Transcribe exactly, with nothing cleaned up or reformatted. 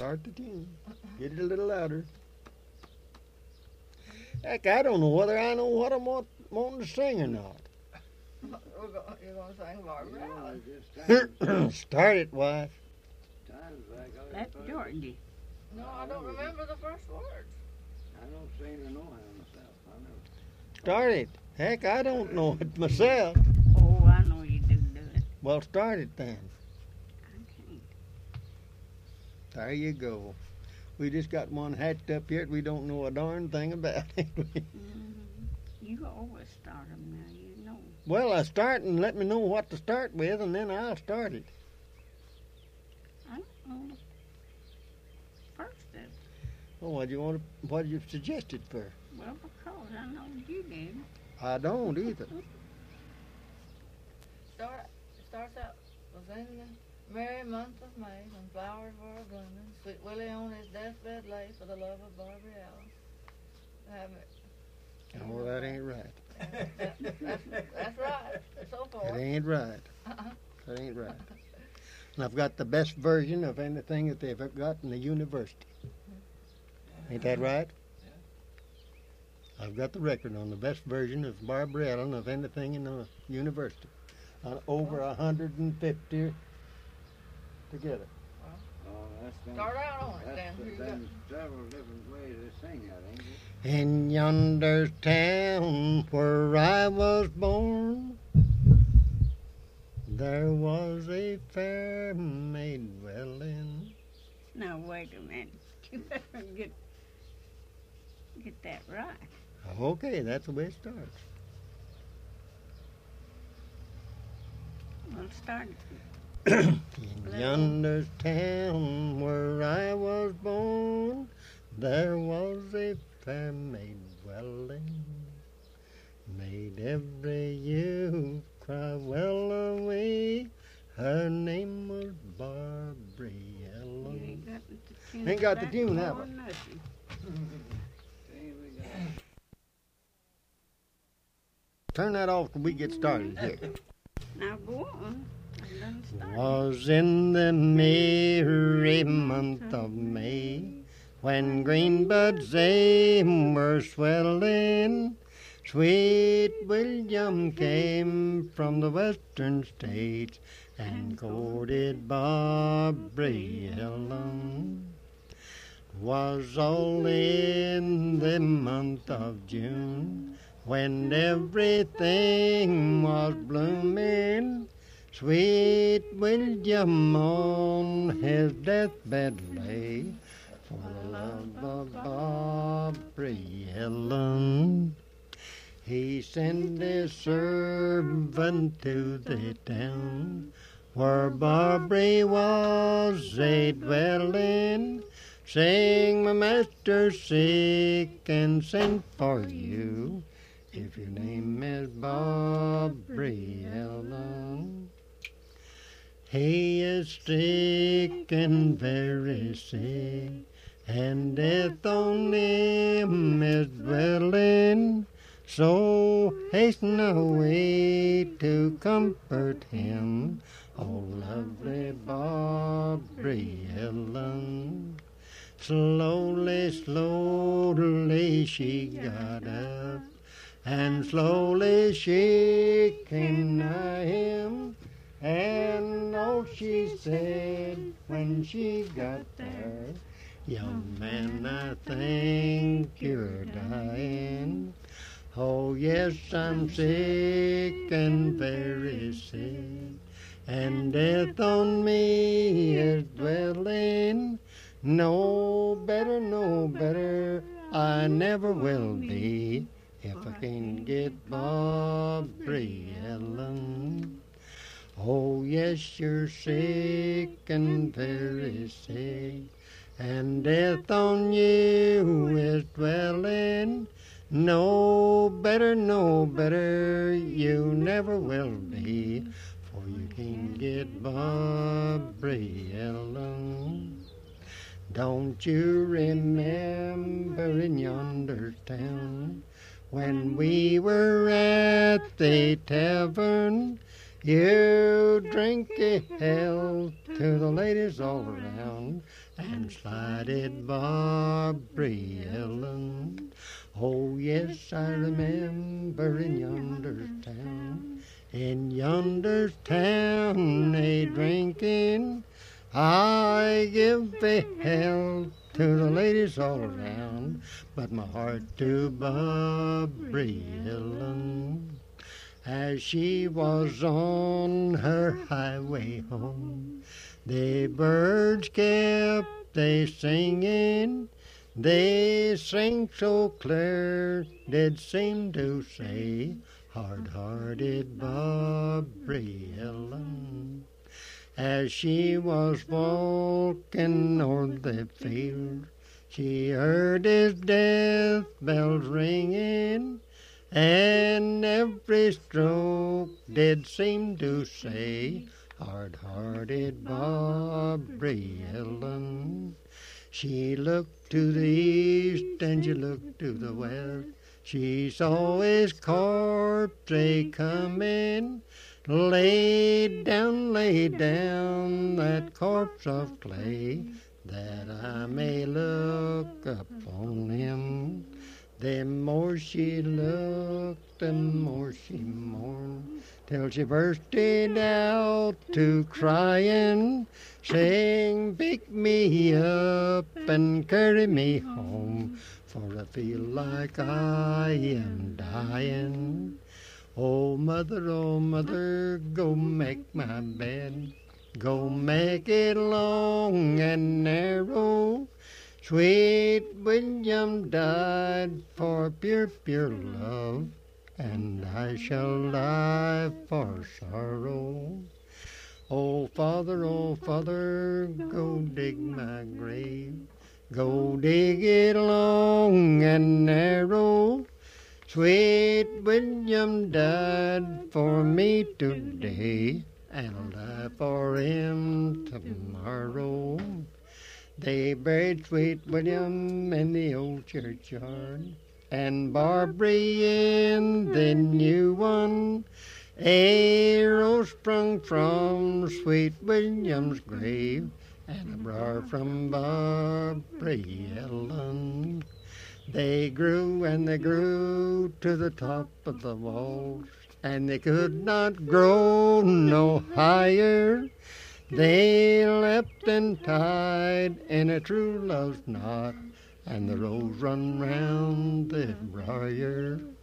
start the tune. Get it a little louder. Heck, I don't know whether I know what I'm want, wanting to sing or not. We're go- You're going to sing Barbara You know, Allen. it's just times, Start it, wife. times like I That's was- Georgie. No, I don't remember the first words. I don't sing or know how myself. I know. Start it. Heck, I don't know it myself. Oh, I know you do do it. Well, start it then. I can't. There you go. We just got one hatched up here that we don't know a darn thing about. Mm-hmm. You always start them now, you know. Well, I start and let me know what to start with, and then I'll start it. I don't know. First of Oh, what do you want? To, what do you suggest it for? well, because I know you did. I don't either. Start, starts out, was in the merry month of May, when flowers were blooming, sweet Willie on his deathbed lay for the love of Barbara Allen. Have it. Oh, that ain't right. That- that's, that's right, so That far. ain't right. Uh-uh. That ain't right. And I've got the best version of anything that they've got in the university. Ain't that right? I've got the record on the best version of Barbara Allen of anything in the university. On over a hundred and fifty together. Oh, that's them. Start out on it That's then. the- Who you got? them several different ways to sing that, ain't it? In yonder town where I was born, there was a fair maid dwelling. Now, wait a minute. You better get, get that right. Okay, that's the way it starts. Well, start. In yonder town where I was born, there was a fair maid dwelling, made every youth cry well away. Her name was Barbara You Allen. ain't got the tune. Ain't got the back tune, nor have I? nothing. See, we got Turn that off when we get started here. Now go on. I done started. Was in the merry month of May, when green buds they were swelling, sweet William came from the western states and courted Barbara Allen. Was all in the month of June, when everything was blooming. Sweet William on his deathbed lay, for the love of Barbara Allen. He sent his servant to the town where Barbara was a dwelling, saying, my master's sick and sent for you, if your name is Barbara Allen. He is sick and very sick, and death on him is dwelling. So hasten away to comfort him, oh lovely Barbara Allen. Slowly, slowly she got up, and slowly she came nigh him. And oh, she said when she got there, young man, I think you're dying. Oh, yes, I'm sick and very sick, and death on me is dwelling. No better, no better, I never will be, if I can get Barbara Allen. Oh, yes, you're sick and very sick, and death on you is dwelling. No better, no better, you never will be, for you can get Barbara Allen. Don't you remember in yonder town, when we were at the tavern, You drink a health to the ladies all around, and slide it, Barbary Ellen. Oh, yes, I remember in yonder town, in yonder town, a drinking. I give a health to the ladies all around, but my heart to Barbary Ellen. As she was on her highway home, the birds kept they singing. They sang so clear, did seem to say, hard-hearted Barbary Ellen. As she was walking o'er the field, she heard his death bells ringing, and every stroke did seem to say, hard-hearted Barbary Ellen. She looked to the east and she looked to the west. She saw his corpse a-comin'. Lay down, lay down that corpse of clay, that I may look upon him. The more she looked, the more she mourned, till she bursted out to crying, saying, pick me up and carry me home, for I feel like I am dying. Oh, mother, oh, mother, go make my bed. Go make it long and narrow. Sweet William died for pure, pure love, and I shall die for sorrow. Oh, Father, oh, Father, go dig my grave. Go dig it long and narrow. Sweet William died for me today, and I'll die for him tomorrow. They buried sweet William in the old churchyard, and Barbary in the new one. A rose sprung from sweet William's grave, and a briar from Barbary Ellen. They grew and they grew to the top of the walls, and they could not grow no higher. They leapt and tied in a true love's knot, and the rose run round the briar.